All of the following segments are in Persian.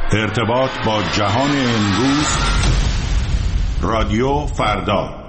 ارتباط با جهان امروز. رادیو فردا.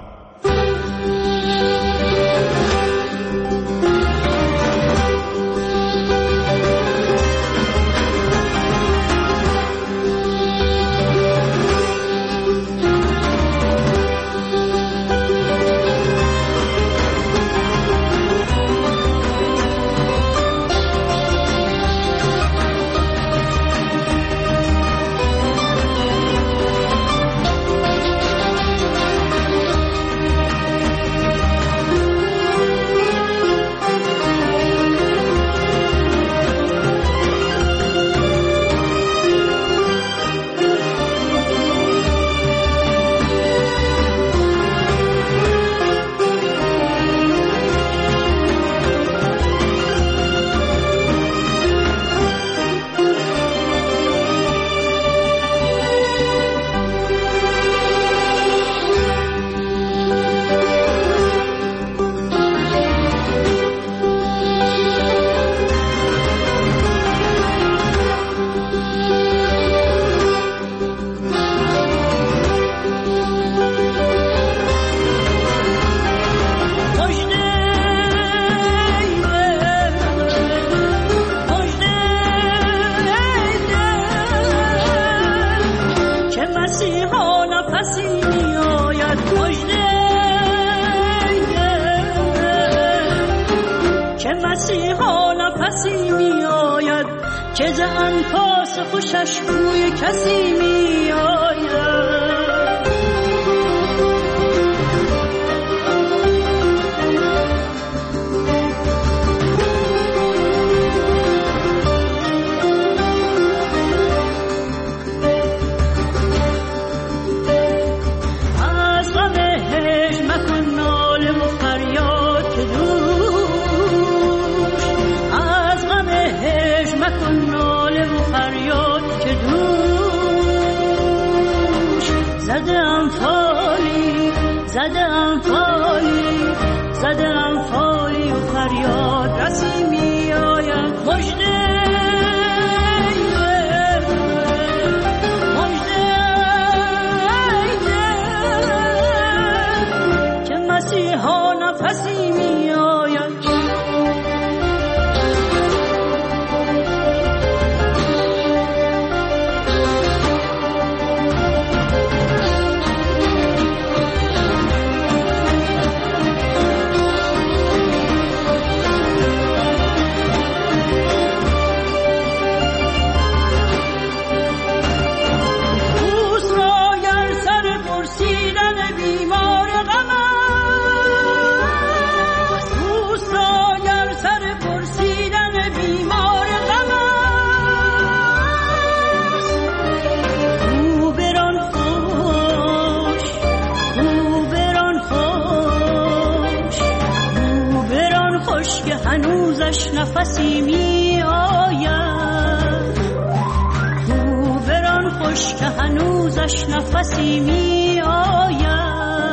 نفسی می آید تو بران خوش که هنوزش نفسی می آید.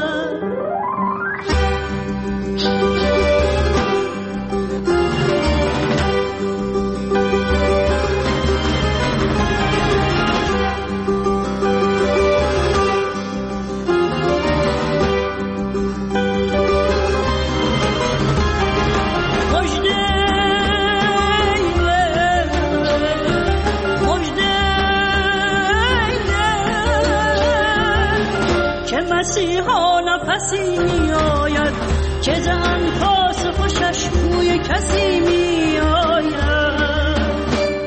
مسیحا نفسی می آید که زن پاس خوشش بوی کسی می آید.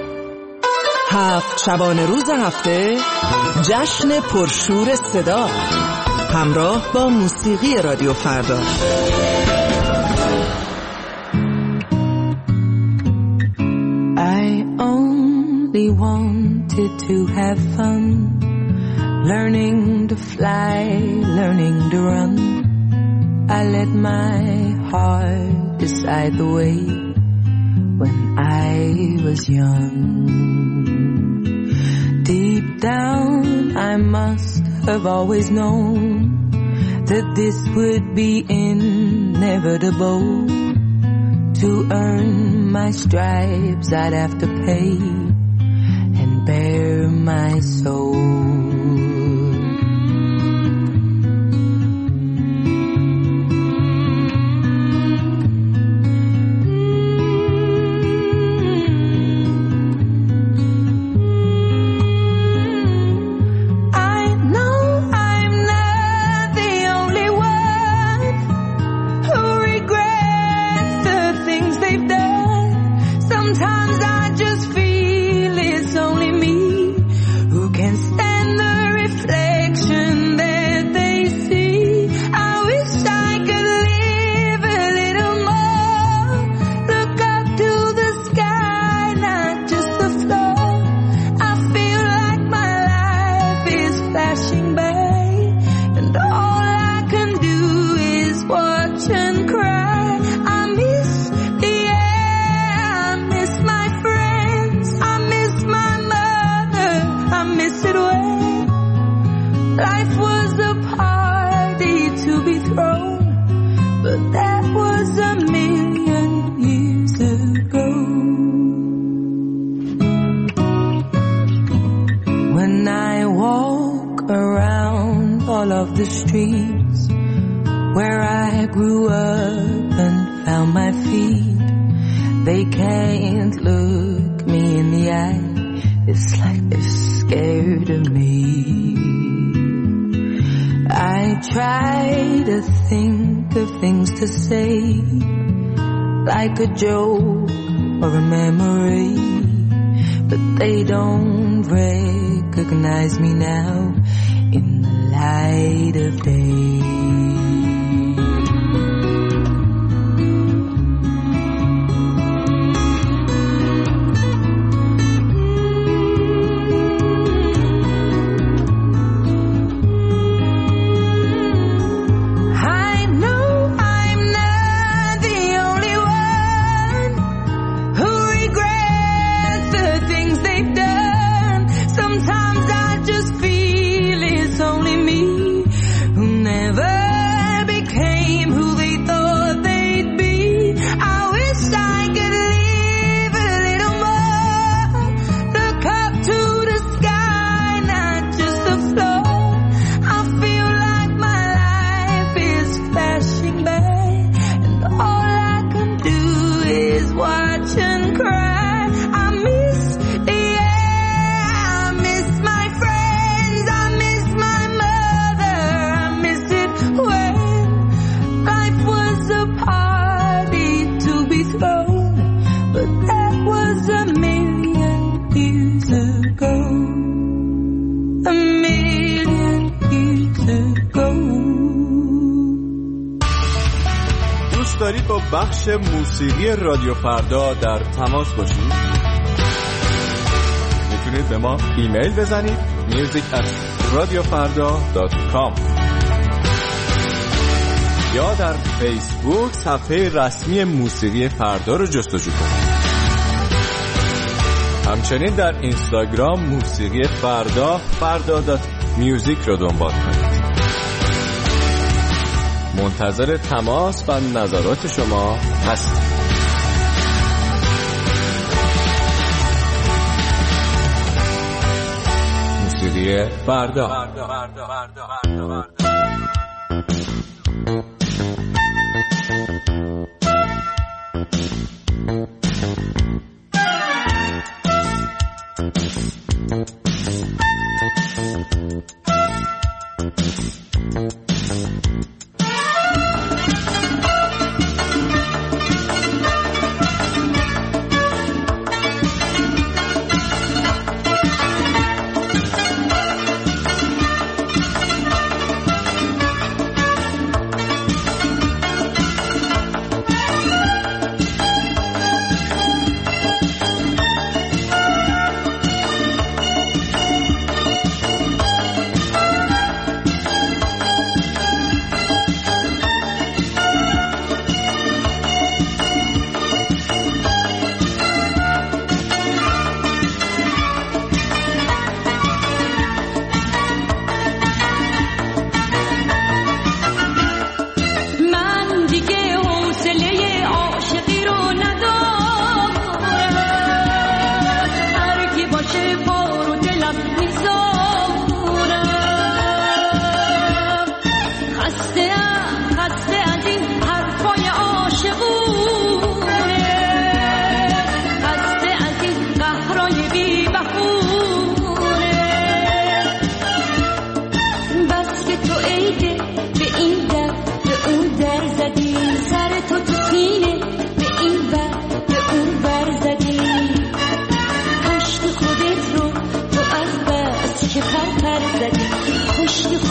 7 شبانه روز هفته جشن پرشور صدا همراه با موسیقی رادیو فردا. I only wanted to have fun, learning to fly, learning to run. I let my heart decide the way when I was young. Deep down I must have always known that this would be inevitable. To earn my stripes I'd have to pay and bear my his soul. The streets where I grew up and found my feet, they can't look me in the eye. It's like they're scared of me. I try to think of things to say, like a joke or a memory, but they don't recognize me now in the light of day. دارید با بخش موسیقی رادیو فردا در تماس باشید؟ میتونید به ما ایمیل بزنید music@radiofarda.com یا در فیسبوک صفحه رسمی موسیقی فردا رو جستجو کنید. همچنین در اینستاگرام موسیقی فردا.music رو دنبال کنید. منتظر تماس و نظرات شما هستیم. موسیقی فردا.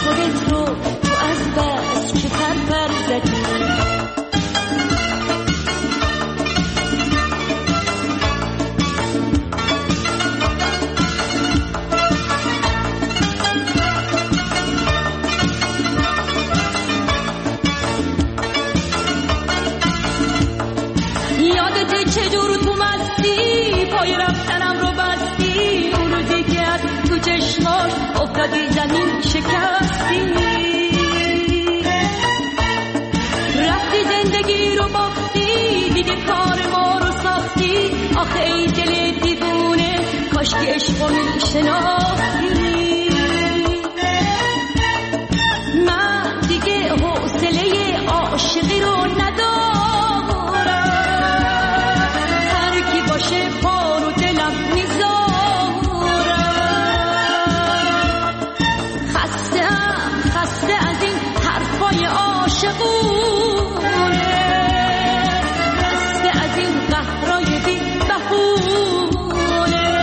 خودت رو تو از بس که پر زدی. یادت چجور تو مستی پای رفتنم رو بستی، اون روزی که از تو چشماش افتادی زمین شکستی، رفتی زندگی رو باختی، دیگه کار ما رو ساختی. آخه ای دل دیوونه کاش که عشق رو میشناختی. من دیگه حوصله عاشقی رو ندارم، هر کی باشه پا رو دلم میذارم. خسته از این حرفای عاشقونه، خسته از این قهرای بی بهونه.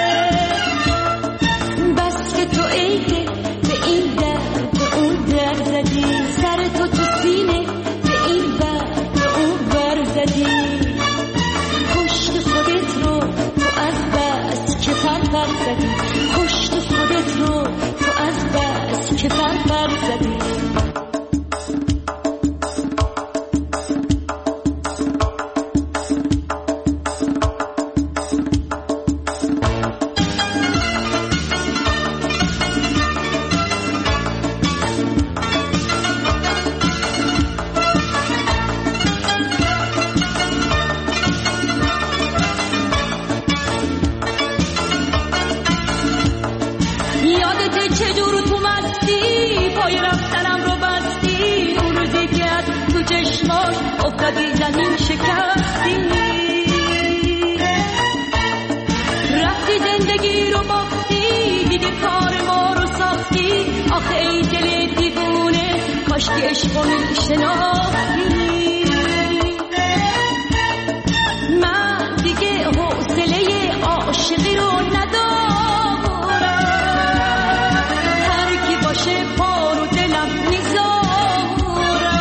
بس که تو عیده به این در به اون در زدی، سر تو تو سینه به این بر به اون بر زدی. کشت خودت رو تو از بس که پر زدی، کشت خودت رو تو از بس که پر زدی. یادت چجور تو مستی پای رفتنم رو بستی، اون روزی که از تو چشماش افتادی زمین شکستی، رفتی زندگی رو باختی، دیگه کار ما رو ساختی. آخه ای دل دیوونه کاش که عشق رو میشناختی. من دیگه حوصله عاشقی رو ندارم، هر کی باشه پا رو دلم میذارم.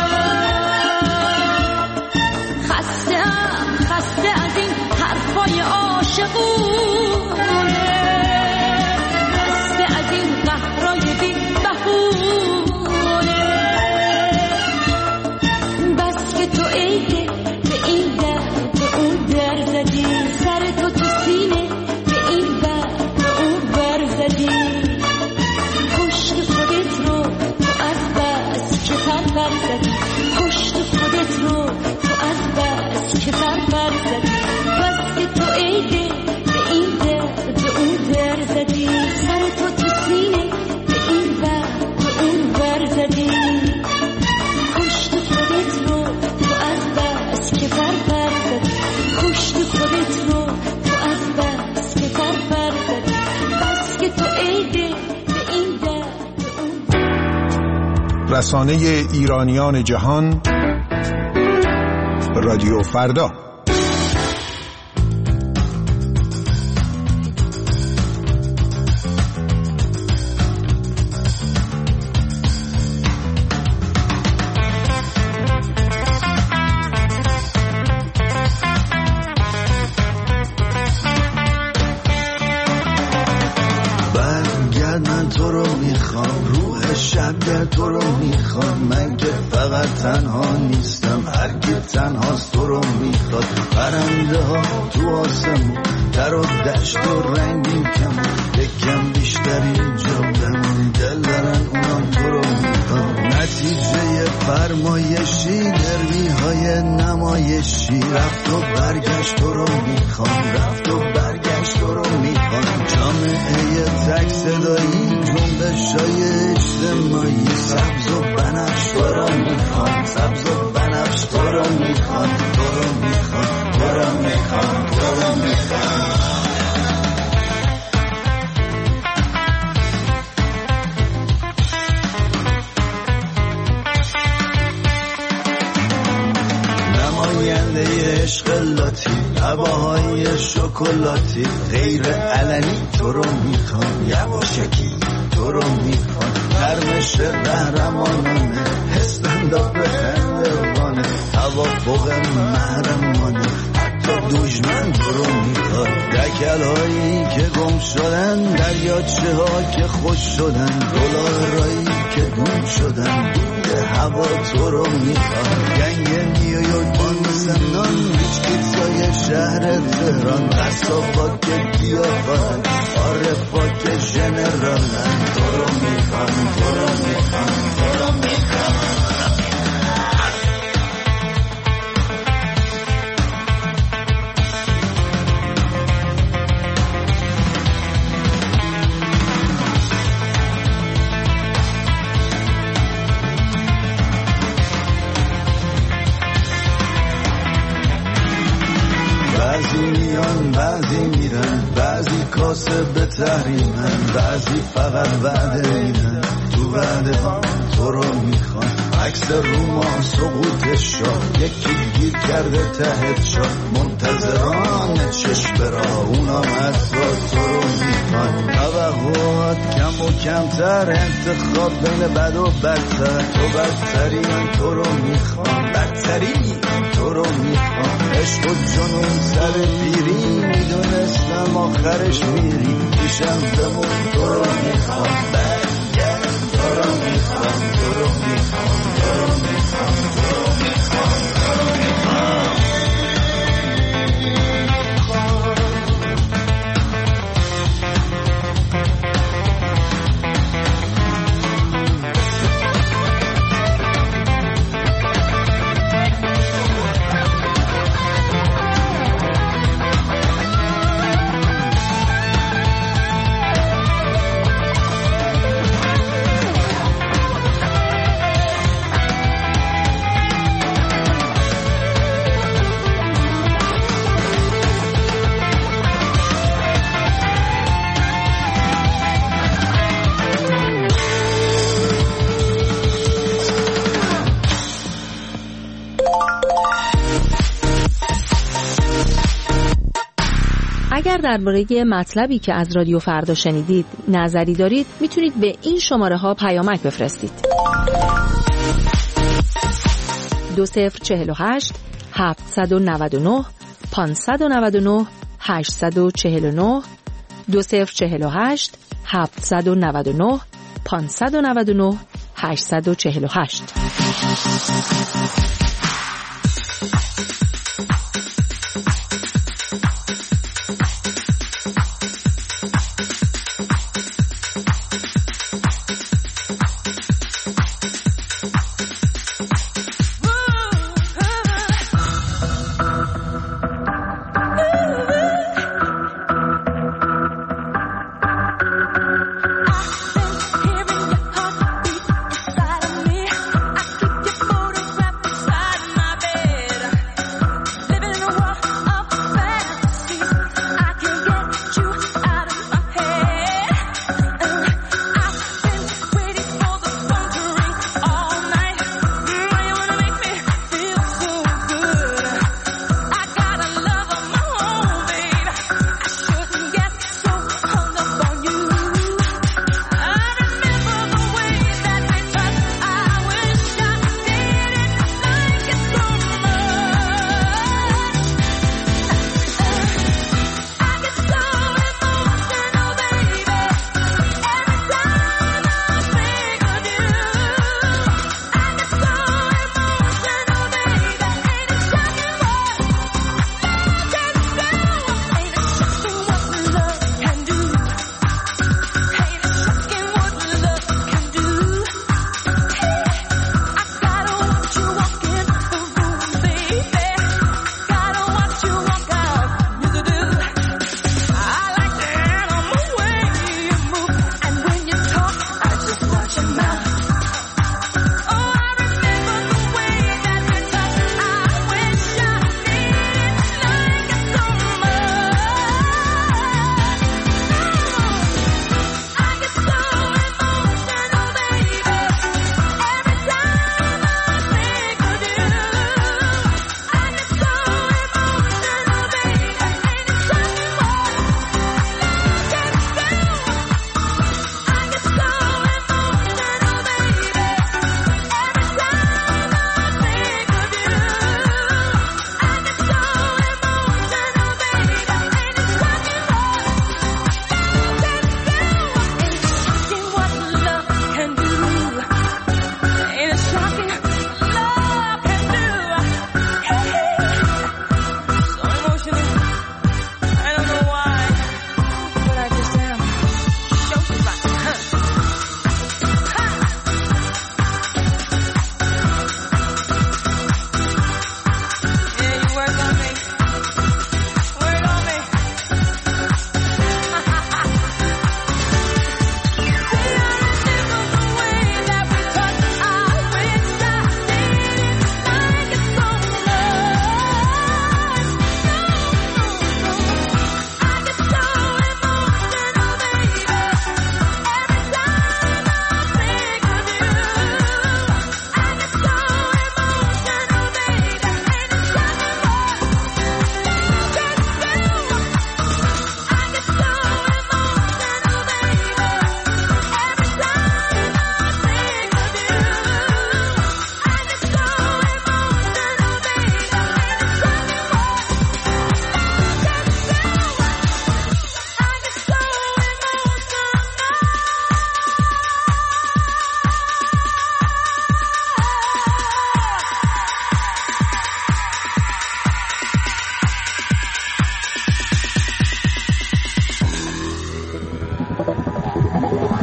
خسته از این حرفای عاشقونه، خسته از این قهرای بی بهونه. بس که تو عیده به این در به اون در زدی، سر تو تو سینه به این بر به اون بر زدی. کشت خودت رو تو از بس که پر زدی، کشت خودت رو تو از بس که پر زدی. بس که تو عیده به این در به اون در زدی، سر تو تو سینه به این بر به اون بر زدی. کشت خودت رو تو از بس که پر زدی، کشت خودت رو تو از بس که پر زدی. بس که تو عیده به این در به اون. رسانه ایرانیان جهان، رادیو فردا. من تو رو میخوام، روح شب در تو رو میخوام. من که فقط تنها نیستم، هر که تنهاست تو رو میخواد. پرنده ها تو آسمون، در و دشت و رنگین کمون، یکم بیشتر اینجا بمون، دل دارن اونا تو رو میخوام. نتیجه فرمایشی، دروی های نمایشی، رفت و برگشت تو رو میخوام، رفت و برگشت تو رو میخوام. جامعه تک صدایی، جنبش های اجتماعی، سبز و بنفش تو رو میخوام، سبز و بنفش تو رو میخوام، تو رو میخوام، تو رو میخوام، تو رو میخوام. نماینده عشق لاتی، هواهای شکلاتی، غیر علنی تو رو میخوام، یواشکی تو تو رو میخوان. نرمش قهرمانانه استنداپ خندوانه توافق محرمانه حتی دشمن تو رو میخواد. دکل هایی که گم شدن دریاچه ها که خوش شدن دلارایی که دون شدن دوده هوا تو رو میخواد. گنگ نیویورک بانسنان هیچ پیتزای شهر تهران قصابا که دیافان عارفا که ژنرالن تو رو میخوان تو رو میخوان تو رو میخوان. بعضی میان بعضی میرن بعضی کاسب تحریمن بعضی فقط وعده میدن تو وعده ها تو رو میخوان. عکس روما سقوط شاه یکی گیر کرده ته شاه منتظران چشم برا اونام اصلا تو رو میخوان. توقعات کم و کمتر انتخاب بین بد و بدتر تو بدتری من تو رو میخوان بدتری تو رو میخوان. عشق و جنون سر پیری میدونستم آخرش میری پیشم بمون تو رو میخوان برگرد تو رو میخوان تو رو میخوان تو رو میخوان تو رو میخوان تو رو میخوان. اگر درباره مطلبی که از رادیو فردا شنیدید نظری دارید میتونید به این شماره ها پیامک بفرستید. 2048 799 599 849 2048 799 599 848. Hearing your heartbeat inside of me, I keep your photograph inside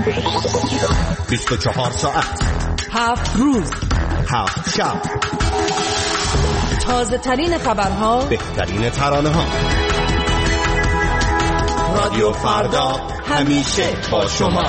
24 ساعت 7 روز 7 شب، تازه ترین خبرها، بهترین ترانه ها. رادیو فردا همیشه با شما.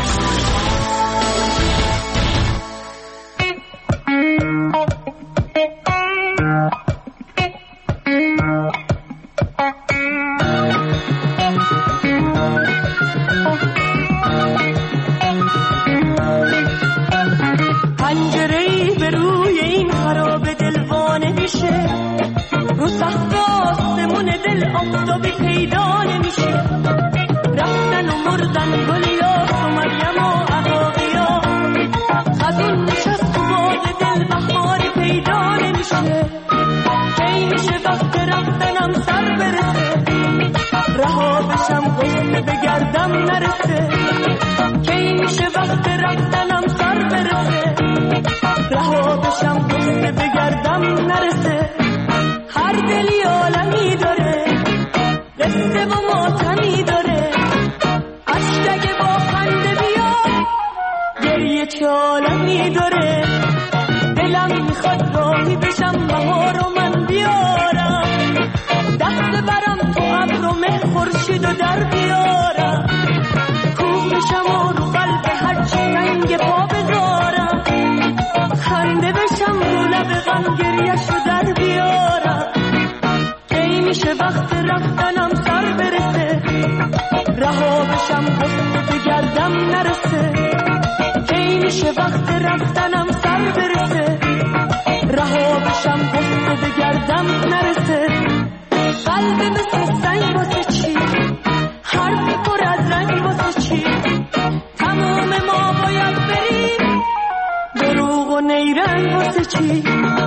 پنجره‌ای به روی این خراب دلوانه میشه، رو سقف آسمون دل آفتابی پیدا نمیشه. رفتن و مردن گلیاس و مریم و عقاقیا، خزون نشست و باد دل بهاری پیدا نمیشه. کی میشه وقت رفتنم سر برسه، رها بشم غصه بگردم نرسه. کی میشه وقت رفتنم سر برسه، رها بشم غصه بگردم نرسه. هر دلی عالمی داره، قصه و ماتمی داره. اشک با خنده بیاد، گریه چه عالمی داره. دلم میخواد راهی بشم بهار و من بیارم، دست برم تو ابر و مه خورشید و در بیارم. کوه بشم و رو قلب هرچی رنگ پا بذارم، خنده بشم رو لب غم گریه‌شو در بیارم. کی میشه وقت رفتنم سر برسه، رها بشم غصه بگردم نرسه. کی میشه وقت رفتنم سر برسه، رها بشم غصه بگردم نرسه. قلب مثل سنگ واسه چی، حرفی پر از رنگ واسه چی. تمام ما باید بریم، دروغ و نیرنگ واسه چی.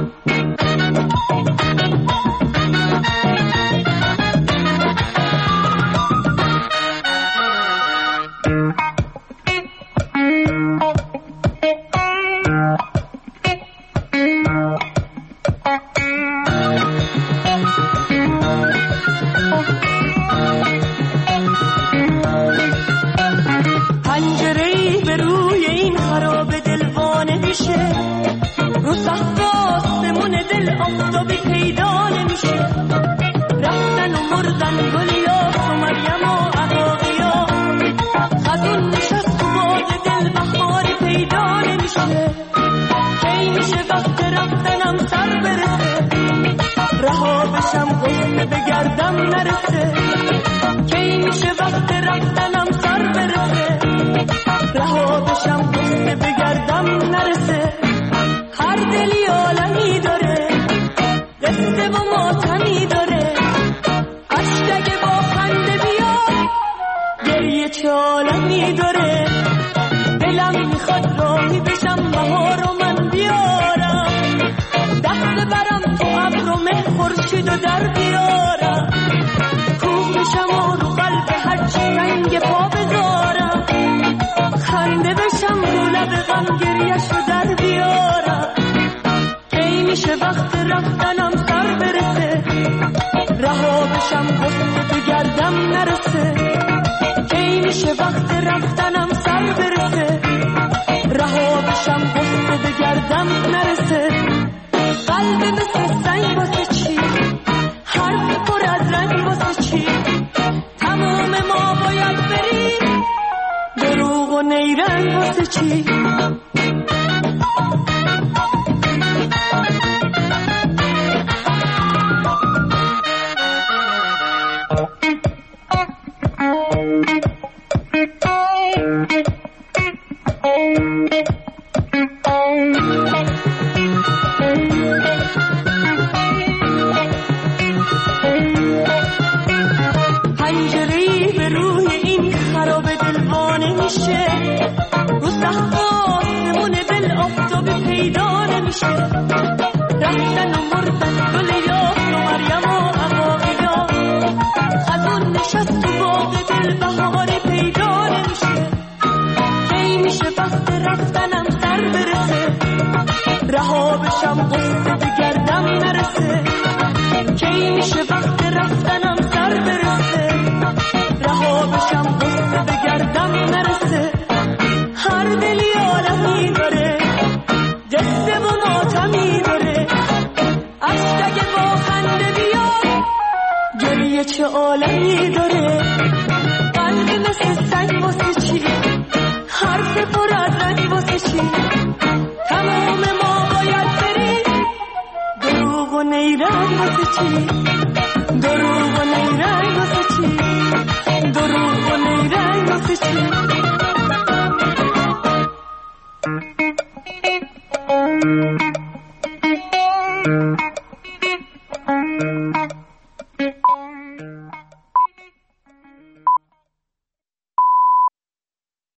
پنجره‌ای به روی این خراب دلوانه میشه، رو سقف آسمون دل آفتابی پیدا نمیشه. رفتن و مردن گلیاس و مریم و عقاقیا، خزون نشست و باد دل بهاری پیدا نمیشه. کی میشه وقت رفتنم سر برسه، رها بشم غصه بگردم نرسه. کی میشه وقت رفتنم سر برسه، رها بشم غصه بگردم نرسه. هر دلی عالمی داره، قصه و ماتمی داره. اشک با خنده بیاد، گریه چه عالمی داره. دلم میخواد راهی بشم بهار و من بیارم، دست برم تو ابر و مه خورشید و در بیارم. کوه بشم و رو قلب هرچی رنگ پا بذارم، خنده بشم رو لب غم گریه‌شو در بیارم. کی میشه وقت رفتنم سر برسه، رها بشم غصه بگردم نرسه. کی میشه وقت رفتنم سر برسه، رها بشم غصه بگردم نرسه. قلب مثل سنگ واسه چی، حرف پر از رنگ واسه چی. تمام ما باید بریم، دروغ و نیرنگ واسه چی. پنجره‌ای به روی این خراب دلوانه میشه، رو سقف آسمون دل آفتابی پیدا نمیشه. رفتن و مردن گلیاس و مریم و عقاقیا، خزون نشست و باد دل بهاری پیدا نمیشه. کی میشه وقت رفتنم سر برسه، رها بشم غصه بگردم نرسه. کی میشه وقت رفتنم سر برسه، رها بشم غصه بگردم نرسه. توی